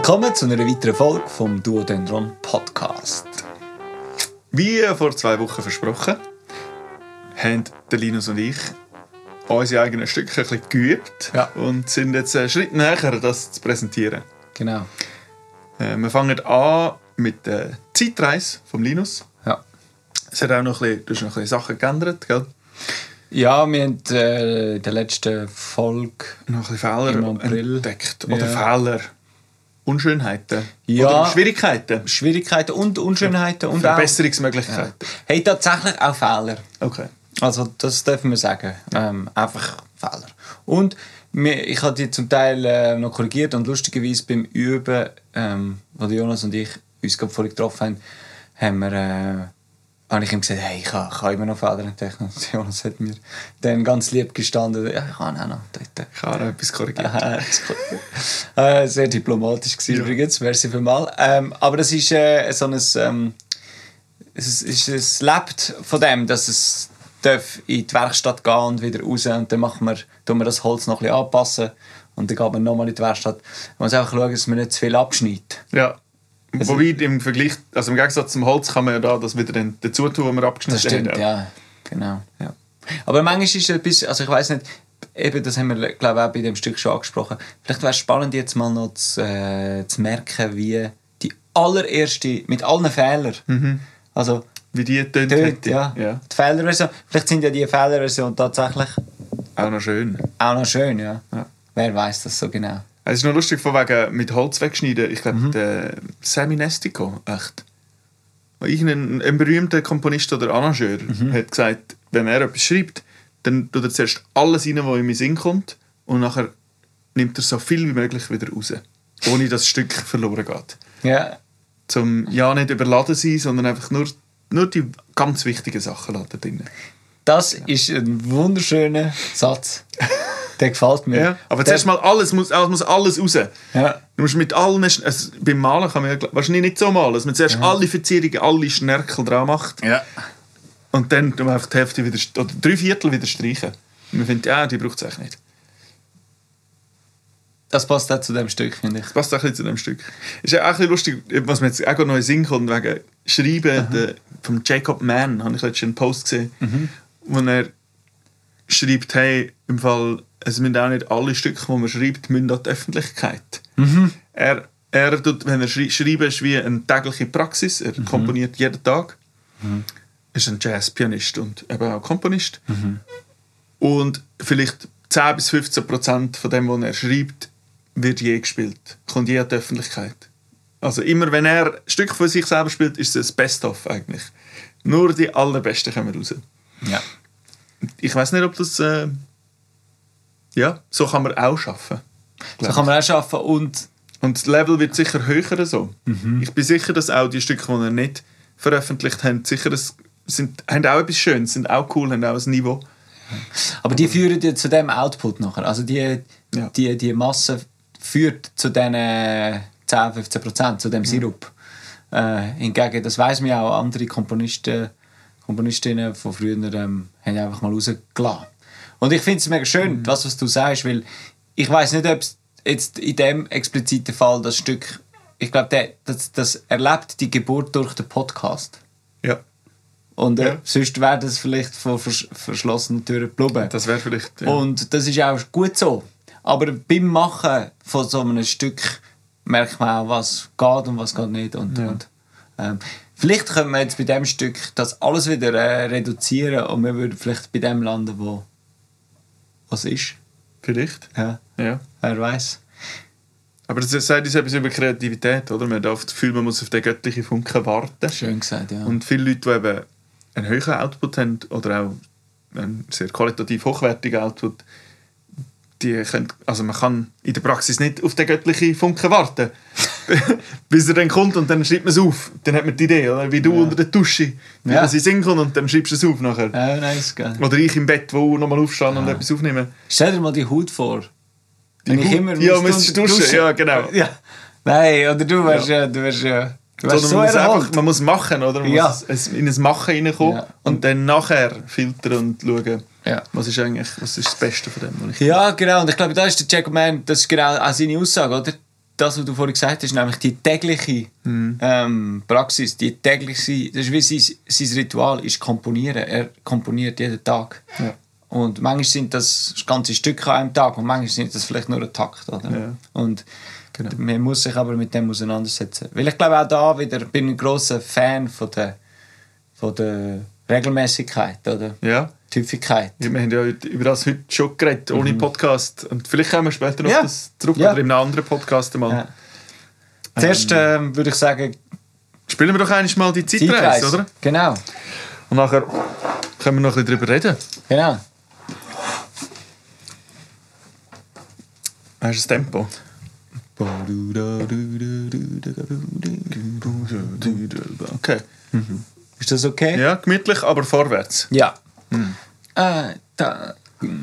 Willkommen zu einer weiteren Folge vom Duodendron Podcast. Wie vor 2 Wochen versprochen, haben der Linus und ich unsere eigenen Stücke ein bisschen geübt und sind jetzt einen Schritt näher, das zu präsentieren. Genau. Wir fangen an mit der Zeitreise vom Linus. Ja. Es hat auch noch ein bisschen Sachen geändert, gell? Ja, wir haben in der letzten Folge Noch ein bisschen Fehler entdeckt. Oder Fehler. Unschönheiten. Ja. Oder Schwierigkeiten. Schwierigkeiten und Unschönheiten. Und Verbesserungsmöglichkeiten. Ja. Hey, tatsächlich auch Fehler. Okay. Also das dürfen wir sagen. Einfach Fehler. Und ich habe die zum Teil noch korrigiert und lustigerweise beim Üben, wo Jonas und ich uns gerade vorhin getroffen haben, habe ich ihm gesagt, hey, ich kann immer noch Fehler entdecken. Und Jonas hat mir dann ganz lieb gestanden, ja, ich kann auch noch dort. Ich habe etwas korrigiert. Sehr diplomatisch gewesen, übrigens, merci vielmals. Aber das ist so ein... Es lebt von dem, dass es darf in die Werkstatt gehen und wieder raus. Und dann tun wir das Holz noch ein bisschen anpassen. Und dann geht man nochmal in die Werkstatt. Man muss einfach schauen, dass man nicht zu viel abschneidet. Ja. Wobei im Vergleich, also im Gegensatz zum Holz kann man ja da das wieder dazu tun, was man abgeschnitten hat. Das stimmt, ja. Genau. Ja. Aber manchmal ist es etwas, also ich weiss nicht, eben, das haben wir, glaube ich, auch bei dem Stück schon angesprochen. Vielleicht wäre es spannend, jetzt mal noch zu merken, wie die allererste, mit allen Fehlern, also wie die tönt, ja. Die Fehlerversion, vielleicht sind ja die Fehlerversion tatsächlich auch noch schön. Ja. Wer weiß das so genau. Es ist noch lustig, von wegen mit Holz wegschneiden. Ich glaube, der Sammy Nestico, echt. Ein berühmter Komponist oder Arrangeur hat gesagt, wenn er etwas schreibt, dann tut er zuerst alles rein, was in den Sinn kommt, und nachher nimmt er so viel wie möglich wieder raus, ohne dass das Stück verloren geht. Ja. Zum nicht überladen sein, sondern einfach nur die ganz wichtigen Sachen da drin. Das ist ein wunderschöner Satz. Der gefällt mir. Ja, aber zuerst mal muss alles raus. Ja. Du musst mit allen, beim Malen kann man ja wahrscheinlich nicht so malen, dass man zuerst alle Verzierungen, alle Schnörkel dran macht. Ja. Und dann tun wir einfach die Hälfte wieder, oder 3/4 wieder streichen. Und man findet, die braucht es eigentlich nicht. Das passt auch zu dem Stück, finde ich. Das passt auch ein bisschen zu dem Stück. Ist ja auch ein bisschen lustig, was mir jetzt auch noch in den Sinn kommt, wegen Schreiben vom Jacob Mann, habe ich letztens einen Post gesehen, wo er schreibt, hey, im Fall, es müssen auch nicht alle Stücke, die man schreibt, müssen an die Öffentlichkeit. Er tut, wenn er schreiben, ist wie eine tägliche Praxis. Er komponiert jeden Tag. Ist ein Jazzpianist und eben auch Komponist. Und vielleicht 10-15% von dem, was er schreibt, wird je gespielt. Kommt je an die Öffentlichkeit. Also immer, wenn er ein Stück von sich selber spielt, ist es ein Best-of eigentlich. Nur die allerbesten kommen raus. Ja. Ich weiss nicht, ob das... so kann man auch arbeiten. So kann man auch arbeiten und das Level wird sicher höher so. Ich bin sicher, dass auch die Stücke, die er nicht veröffentlicht haben, haben auch etwas Schönes, sind auch cool, haben auch ein Niveau. Aber die führen ja zu dem Output nachher. Also die Masse führt zu diesen 10-15%, zu dem Sirup. Hingegen, das weiss man ja auch, andere Komponistinnen von früher haben einfach mal rausgelassen. Und ich finde es mega schön, was du sagst, weil ich weiss nicht, ob es jetzt in dem expliziten Fall das Stück, ich glaube, das erlebt die Geburt durch den Podcast. Ja. Und sonst wäre das vielleicht von verschlossenen Türen geblieben. Das wäre vielleicht, ja. Und das ist auch gut so. Aber beim Machen von so einem Stück merkt man auch, was geht und was geht nicht. Und vielleicht können wir jetzt bei diesem Stück das alles wieder reduzieren und wir würden vielleicht bei dem landen, wo was ist. Vielleicht. Ja. Wer weiß. Aber das sagt uns etwas über Kreativität, oder? Man darf das Gefühl, man muss auf den göttlichen Funken warten. Schön gesagt, ja. Und viele Leute, die eben einen höheren Output haben oder auch einen sehr qualitativ hochwertigen Output, man kann in der Praxis nicht auf den göttlichen Funken warten, bis er dann kommt und dann schreibt man es auf. Dann hat man die Idee, oder? Wie du unter der Dusche, wie das in den Sinn kommt und dann schreibst du es auf nachher. Ja, nice, geil. Oder ich im Bett, wo nochmal aufstehen und etwas aufnehmen. Stell dir mal die Haut vor. Müsstest du duschen. Ja, genau. Ja. Nein, oder du wärst man muss machen, oder? Man muss in ein Machen reinkommen und dann nachher filtern und schauen, was ist das Beste von dem. Ja, genau. Und ich glaube, da ist der Jacob Mann, das ist genau auch seine Aussage, oder? das, was du vorhin gesagt hast, nämlich die tägliche Praxis, das ist wie sein Ritual, ist komponieren. Er komponiert jeden Tag. Ja. Und manchmal sind das ganze Stücke an einem Tag und manchmal sind das vielleicht nur ein Takt. Oder? Ja. Und man muss sich aber mit dem auseinandersetzen. Weil ich glaube auch da wieder, bin ein grosser Fan von der Regelmäßigkeit oder Ja. die Häufigkeit. Ja, wir haben ja über das heute schon geredet, ohne Podcast. Und vielleicht kommen wir später noch Ja. auf das zurück Ja. oder in einem anderen Podcast einmal. Ja. Zuerst würde ich sagen, Spielen wir doch eigentlich mal die Zeitreise, oder? Genau. Und nachher können wir noch ein bisschen darüber reden. Genau. Hast du das Tempo? Okay. Ist das okay? Ja, gemütlich, aber vorwärts. Ja. Da.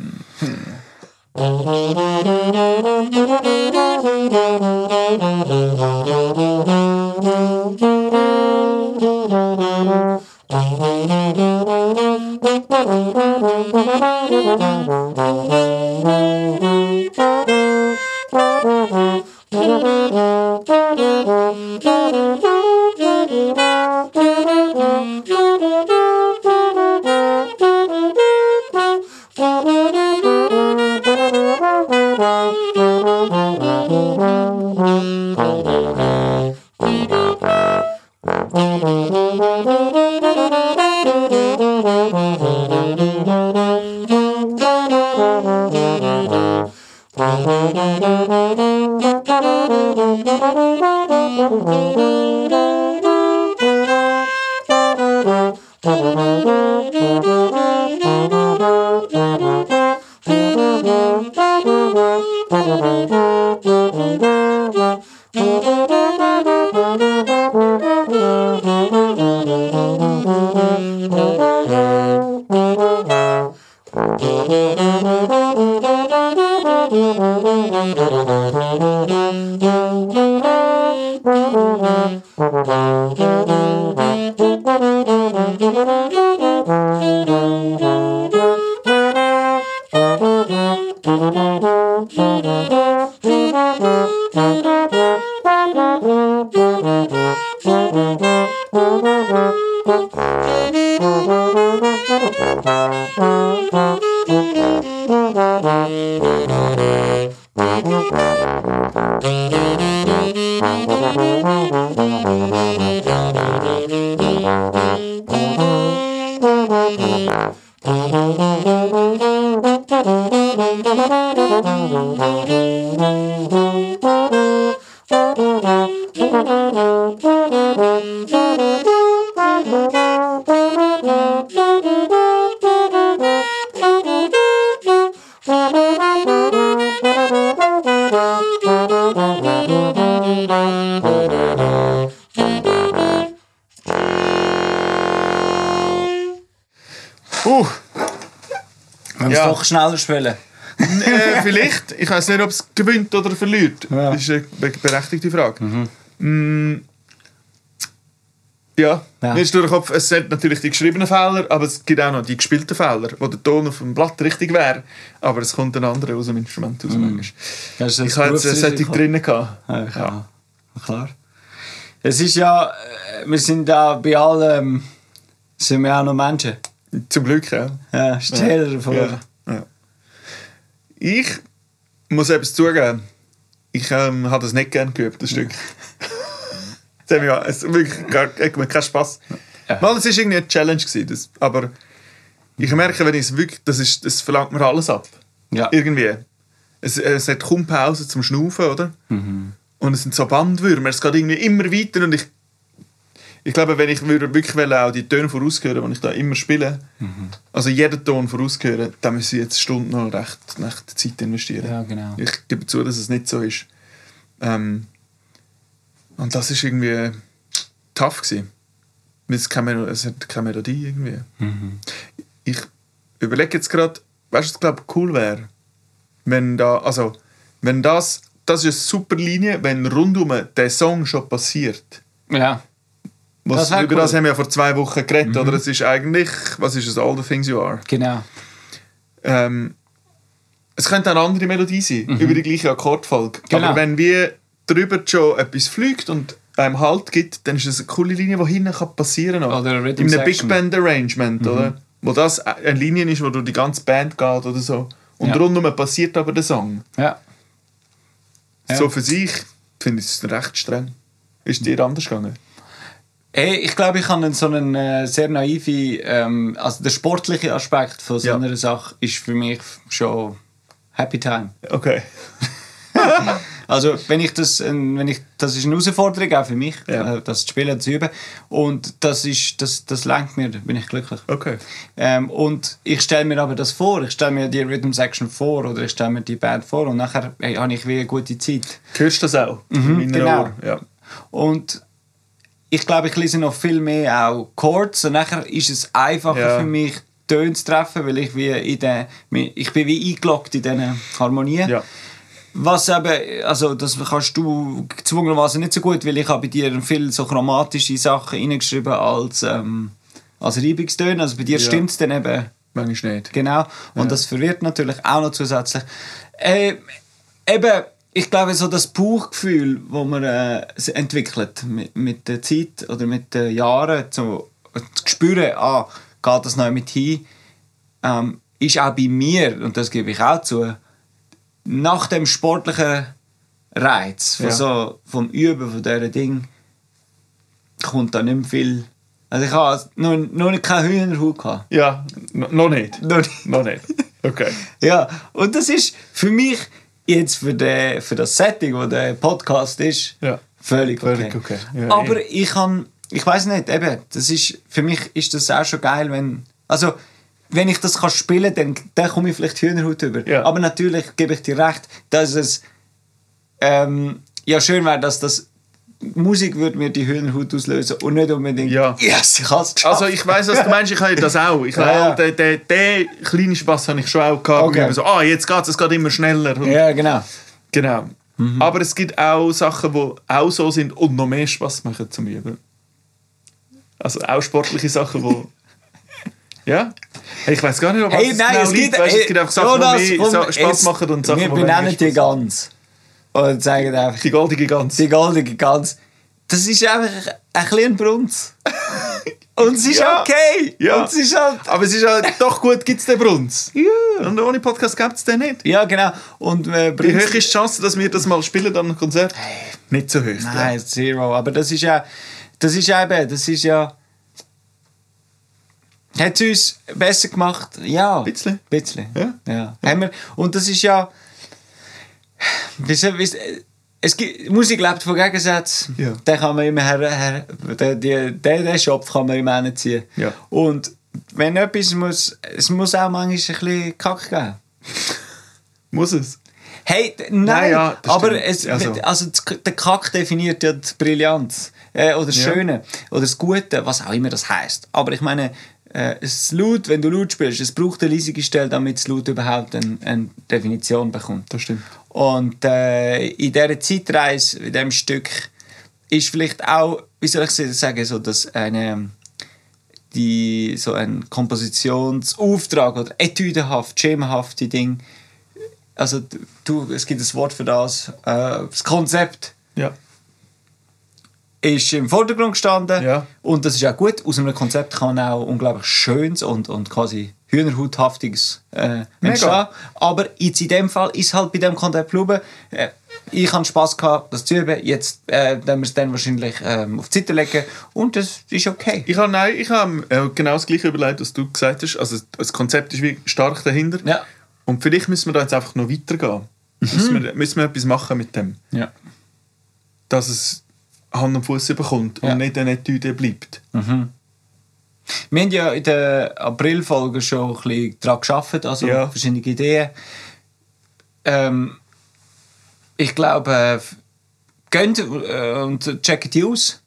Man muss Ja. doch schneller spielen. Vielleicht. Ich weiß nicht, ob es gewinnt oder verliert. Ja. Das ist eine berechtigte Frage. Ja, Ja. mir ist durch den Kopf, es sind natürlich die geschriebenen Fehler, aber es gibt auch noch die gespielten Fehler, wo der Ton auf dem Blatt richtig wäre, aber es kommt ein anderer aus dem Instrument raus. Manchmal. Das ist Ich hatte jetzt eine Sättig Berufsrisiko. drinnen gehabt. Ja. Klar. Es ist ja, wir sind da bei allem, sind wir auch noch Menschen. Zum Glück, ja. Ja, stell dir vor. Ja. Ja. Ich muss etwas zugeben. Ich habe das nicht gerne geübt, das Stück. Es hat wirklich keinen Spass. Ja. Mal, es war irgendwie eine Challenge gewesen, aber ich merke, wenn ich es wirklich, das verlangt mir alles ab. Ja. Irgendwie. Es hat kaum Pause zum Schnaufen, oder? Und es sind so Bandwürmer, es geht irgendwie immer weiter und ich glaube, wenn ich würde wirklich auch die Töne voraushören, die ich da immer spiele, also jeden Ton voraushören, dann müssen ich jetzt Stunden noch recht Zeit investieren. Ja, genau. Ich gebe zu, dass es nicht so ist. Und das ist irgendwie tough gewesen. Es hat keine Melodie irgendwie. Ich überlege jetzt gerade, weißt du, was glaube cool wäre, wenn das ist eine super Linie, wenn rundum der Song schon passiert. Ja. Über wär cool. das haben wir ja vor 2 Wochen geredet, oder? Es ist eigentlich, was ist es? All the Things You Are. Genau. Es könnte eine andere Melodie sein, über die gleiche Akkordfolge. Genau. Aber wenn wir drüber schon etwas fliegt und einem Halt gibt, dann ist das eine coole Linie, die hinten passieren kann. Oder in einem Big Band Arrangement, oder? Wo das eine Linie ist, wo durch die ganze Band geht oder so. Und rundum passiert aber der Song. Ja. So für sich finde ich es recht streng. Ist dir anders gegangen? Hey, ich glaube, ich habe so einen sehr naive, also der sportliche Aspekt von so einer Sache ist für mich schon Happy Time. Okay. Also das ist eine Herausforderung auch für mich, das Spielen zu üben. Und das lenkt mir, da bin ich glücklich. Okay. Und ich stelle mir aber das vor, ich stelle mir die Rhythm Section vor oder ich stelle mir die Band vor und nachher habe ich wie eine gute Zeit. Hörst du das auch? Genau. Ja. Und ich glaube, ich lese noch viel mehr auch Chords und nachher ist es einfacher für mich, Töne zu treffen, weil ich ich bin wie eingeloggt in diesen Harmonien. Ja. Was eben, also das kannst du gezwungenermaßen nicht so gut, weil ich habe bei dir viel so chromatische Sachen reingeschrieben als Reibungstöne. Also bei dir stimmt es dann eben. Manchmal nicht. Genau. Und das verwirrt natürlich auch noch zusätzlich. Eben, ich glaube, so das Bauchgefühl, das man entwickelt mit der Zeit oder mit den Jahren, so, zu spüren, geht das noch mit hin, ist auch bei mir, und das gebe ich auch zu, nach dem sportlichen Reiz, vom Üben von diesen Dingen, kommt da nicht mehr viel. Also ich habe noch nicht keine Hühnerhaut gehabt. Ja, noch nicht. Noch nicht. Okay. Ja, und das ist für mich jetzt für das Setting, wo der Podcast ist, völlig okay. Ja, aber ich weiß nicht, eben, für mich ist das auch schon geil, wenn ich das spielen kann, dann komme ich vielleicht Hühnerhaut über. Ja. Aber natürlich gebe ich dir recht, dass es schön wäre, dass das Musik würde mir die Hühnerhaut auslösen und nicht unbedingt yes, ich habe es geschafft. Also ich weiss, was du meinst, ich habe das auch. Den kleinen Spass habe ich schon auch gehabt. Okay. So, jetzt geht es geht immer schneller. Und ja, genau. Mhm. Aber es gibt auch Sachen, die auch so sind und noch mehr Spass machen zum Üben. Also auch sportliche Sachen, die... Ja? Hey, ich weiß gar nicht, ob es genau liegt. Es gibt einfach Sachen, die mehr Spass machen und Sachen, die wir benennen die Gans. Und zeigen einfach... Die goldige Gans. Die goldige Gans. Das ist einfach ein kleiner Brunz. Und es ist okay. Ja. Und es ist halt... Aber es ist halt doch gut, gibt es den Brunz. Ja. Und ohne Podcast gibt es den nicht. Ja, genau. Und, wie hoch ist die Chance, dass wir das mal spielen an einem Konzert? Hey. Nicht so hoch. Nein, zero. Aber das ist ja... Hat es uns besser gemacht? Ja. Ein bisschen. Ja. Haben wir. Und das ist ja... Musik lebt von Gegensätzen. Ja. Den kann man immer den Schopf kann man immer hinziehen. Ja. Und wenn etwas muss, es muss auch manchmal ein bisschen Kack geben. Muss es? Hey, nein, aber der Kack definiert ja die Brillanz. Oder das Schöne. Oder das Gute, was auch immer das heisst. Aber ich meine, es laut, wenn du laut spielst, es braucht eine leisige Stelle, damit es laut überhaupt eine Definition bekommt. Das stimmt. Und in dieser Zeitreise, in diesem Stück, ist vielleicht auch, wie soll ich sagen, so, dass ein Kompositionsauftrag oder etüdehaft, schemenhafte Ding, also es gibt ein Wort für das, das Konzept. Ja. Ist im Vordergrund gestanden und das ist auch gut. Aus einem Konzept kann auch unglaublich Schönes und quasi Hühnerhauthaftiges entstehen. Aber jetzt in dem Fall ist halt bei dem Konzept geblieben. Ich hatte Spass gehabt, das zu üben. Jetzt werden wir es dann wahrscheinlich auf die Seite legen und das ist okay. Ich habe genau das Gleiche überlegt, was du gesagt hast. Also das Konzept ist wie stark dahinter. Ja. Und vielleicht müssen wir da jetzt einfach noch weitergehen. Müssen wir etwas machen mit dem. Ja. Dass es Hand und Fuß bekommt und nicht eine Etüde bleibt. Mhm. Wir haben ja in der April-Folge schon ein bisschen daran gearbeitet, also verschiedene Ideen. Ich glaube, geht und checkt die aus.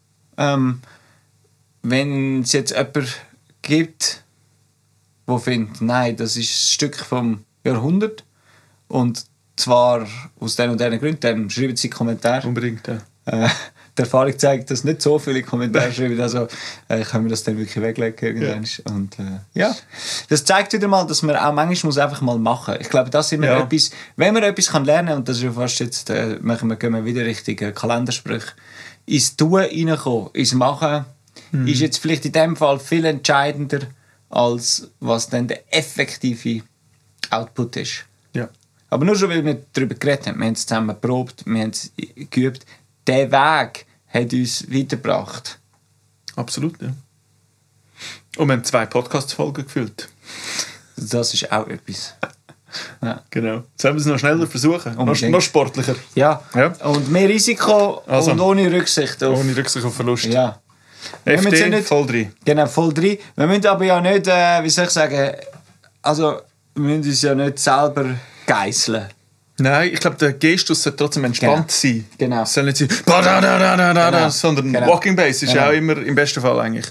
Wenn es jetzt jemanden gibt, der findet, nein, das ist ein Stück vom Jahrhundert und zwar aus diesen und diesen Gründen, dann schreiben Sie einen Kommentar. Unbedingt, die Erfahrung zeigt, dass nicht so viele Kommentare schreiben, also können wir das dann wirklich weglegen irgendwann. Ja. Und ja, das zeigt wieder mal, dass man auch manchmal muss einfach mal machen. Ich glaube, das ist immer etwas, wenn man etwas lernen kann, und das ist ja fast jetzt, gehen wir wieder Richtung Kalenderspruch, ins Tun reinkommen, ins Machen, ist jetzt vielleicht in dem Fall viel entscheidender, als was dann der effektive Output ist. Ja. Aber nur schon, weil wir darüber geredet haben, wir haben es zusammen geprobt, wir haben es geübt, der Weg hat uns weitergebracht. Absolut, ja. Und wir haben 2 Podcast-Folgen gefüllt. Das ist auch etwas. Ja. Genau. Jetzt haben wir es noch schneller versuchen. Noch sportlicher. Ja. Und mehr Risiko und ohne Rücksicht auf... Ohne Rücksicht auf Verlust. Ja. FD, nicht, voll 3. Genau, voll 3. Wir müssen aber ja nicht, wie soll ich sagen, also wir müssen uns ja nicht selber geißeln. Nein, ich glaube, der Gestus sollte trotzdem entspannt sein. Genau. Es soll nicht sein, sondern Walking Bass ist auch immer im besten Fall eigentlich.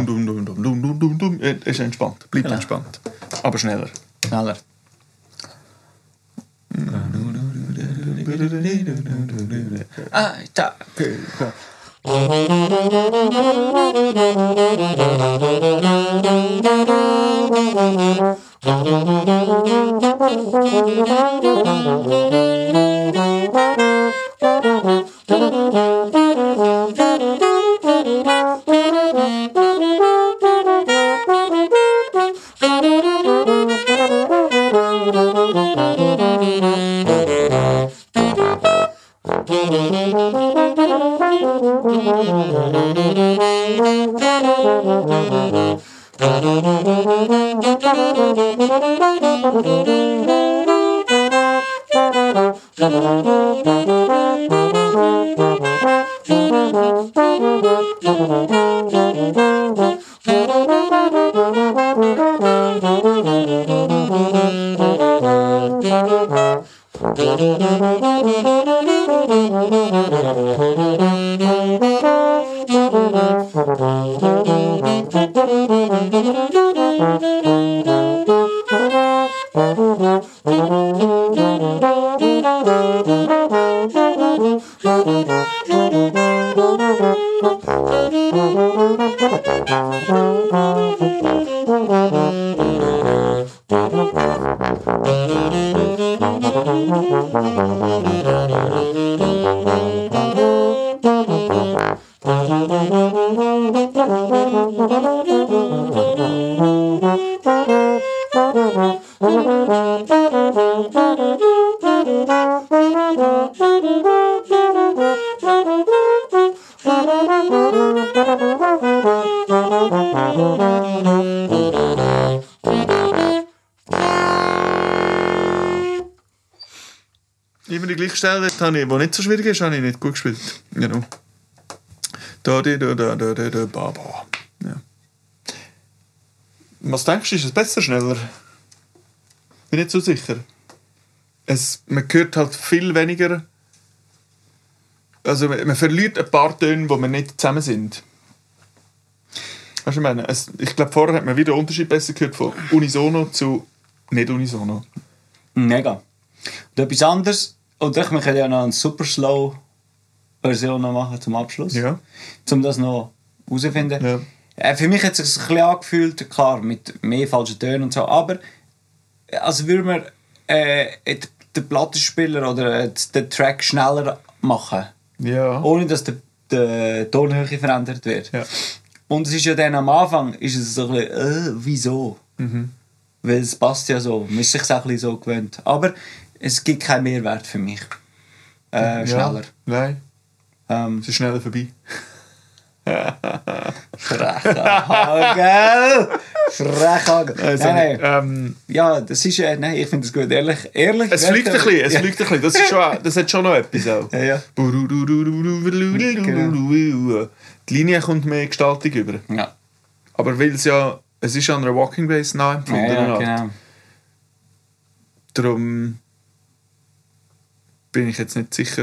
Ist entspannt, bleibt entspannt. Aber schneller. Immer die gleiche Stelle, die nicht so schwierig ist, habe ich nicht gut gespielt. Genau. Da, ba, ba. Ja. Was denkst du, ist es besser, schneller? Bin nicht so sicher. Man hört halt viel weniger. Also man verliert ein paar Töne, wo wir nicht zusammen sind. Weißt du, ich meine? Ich glaube, vorher hat man wieder einen Unterschied besser gehört von unisono zu nicht unisono. Mega. Und etwas anderes, und ich möchte ja noch eine super slow Version noch machen zum Abschluss. Ja. Um das noch herauszufinden. Ja. Für mich hat es sich ein bisschen angefühlt, klar, mit mehr falschen Tönen und so, aber als würde man den Plattenspieler oder den Track schneller machen. Ja. Ohne dass die Tonhöhe verändert wird. Ja. Und es ist ja dann am Anfang ist es so ein bisschen, wieso? Mhm. Weil es passt ja so, man ist sich auch ein bisschen so gewöhnt. Aber es gibt keinen Mehrwert für mich. Schneller. Nein. Es ist schneller vorbei. Frechhagel! Frechhagel! Nein. Ja, das ist nein, ich finde es gut. Ehrlich. Es fliegt ein bisschen. Das hat schon noch etwas auch. Ja. Die Linie kommt mehr gestaltig über. Ja. Aber weil es ist an einer Walking Bass nachempfunden. Ja, genau. Darum bin ich jetzt nicht sicher,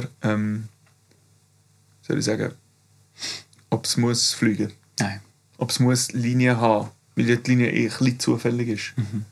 soll ich sagen, ob es muss fliegen. Nein. Ob es muss Linie haben, weil die Linie ein bisschen zufällig ist. Mhm.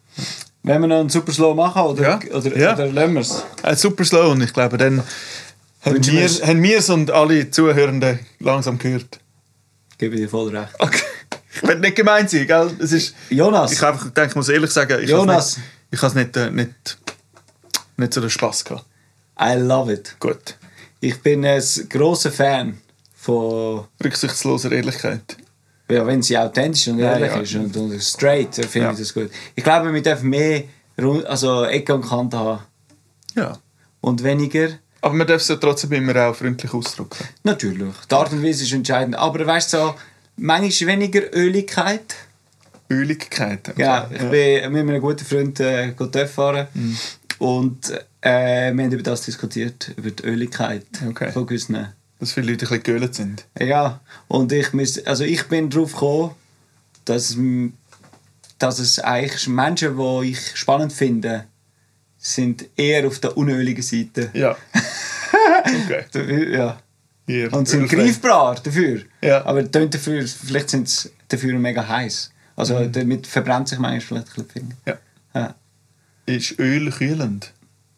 Wenn wir noch einen Super Slow machen oder lassen wir es? Super Slow, und ich glaube dann Haben wir es und alle Zuhörenden langsam gehört? Gebe ich dir voll recht. Okay. Ich will nicht gemein sein, gell? Es ist, Jonas. Ich denke, ich muss ehrlich sagen, ich habe es nicht so den Spass gehabt. I love it. Gut. Ich bin ein grosser Fan von... Rücksichtsloser Ehrlichkeit. Ja, wenn sie authentisch und ehrlich ist und straight, finde ich das gut. Ich glaube, wir dürfen mehr Ecke und Kante haben. Ja. Und weniger... Aber man darf es ja trotzdem immer auch freundlich ausdrücken. Natürlich. Die Art und Weise ist entscheidend. Aber weißt du, so, manchmal weniger Öligkeit. Öligkeit? Ja, ich bin mit einem guten Freund Töff fahren. Und wir haben über das diskutiert, über die Öligkeit von gewissen. Dass viele Leute ein bisschen geölt sind. Ja, und ich bin darauf gekommen, dass es eigentlich Menschen, die ich spannend finde, sind eher auf der unöligen Seite. Ja. Okay. Ja. Und sind greifbar dafür. Ja. Aber dafür, vielleicht sind sie dafür mega heiß. Also damit verbrennt sich manchmal vielleicht ein bisschen die Finger. Ja. Ist Öl kühlend?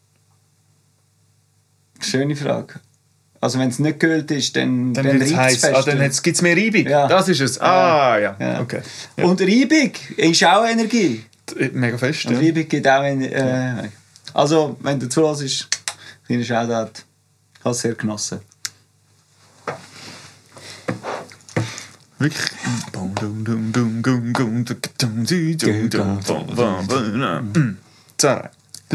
Schöne Frage. Also wenn es nicht gekühlt ist, dann wird es heiß. Dann gibt es mehr Reibung. Ja. Das ist es. Ja. Okay. Ja. Und Reibung ist auch Energie. Mega fest, Und Reibung gibt auch Energie. Also, wenn du zuhörst, kleiner Shoutout. Ich habe es sehr genossen. Wirklich? Zwei.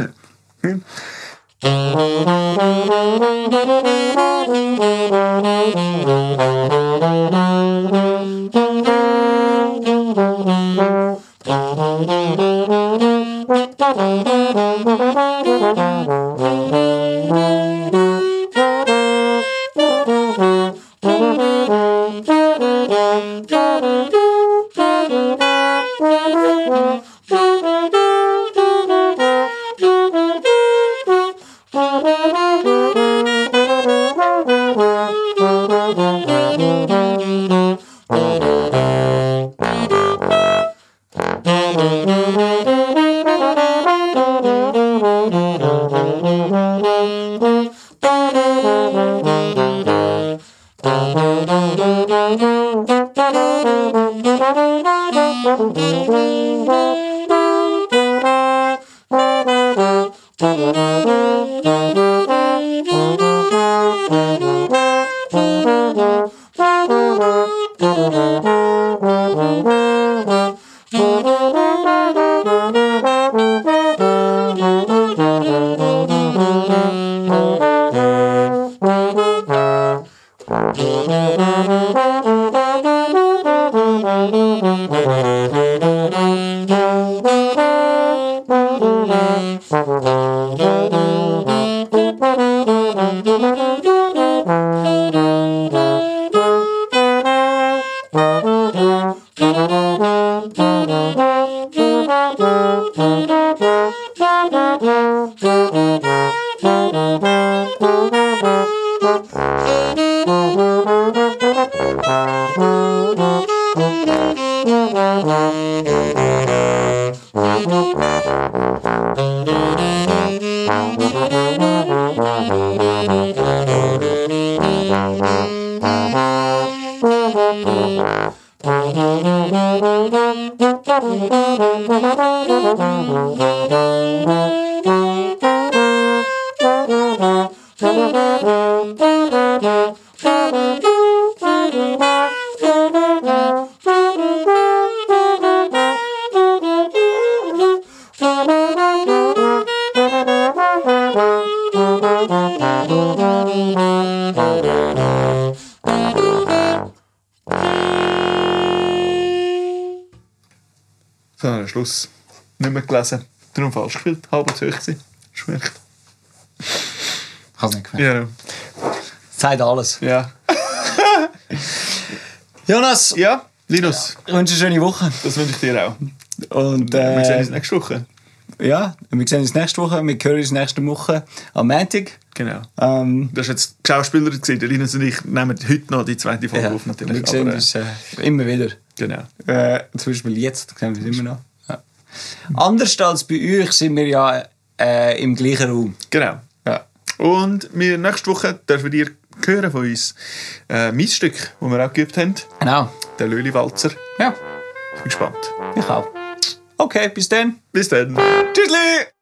So, Schluss. Nicht mehr gelesen. Darum falsch gespielt. Halb zu hoch gewesen. Schmeckt. Ich habe es nicht gemerkt. Ja. Sagt alles. Ja. Jonas! Ja, Linus. Ich wünsche eine schöne Woche. Das wünsche ich dir auch. Und, wir sehen uns nächste Woche. Ja, wir sehen uns nächste Woche. Wir hören uns nächste Woche am Montag. Genau. Das war jetzt die Schauspielerin. Der Linus und ich nehmen heute noch die zweite Folge auf. Natürlich. Wir sehen uns immer wieder. Genau. Zum Beispiel jetzt sehen wir uns immer noch. Ja. Anders als bei euch sind wir ja im gleichen Raum. Genau. Ja. Und nächste Woche dürfen ihr hören von uns mein Stück, das wir auch geübt haben. Genau. Der Löli-Walzer. Ja, Ich bin gespannt. ich auch. Okay, bis dann. Bis dann. Tschüssli!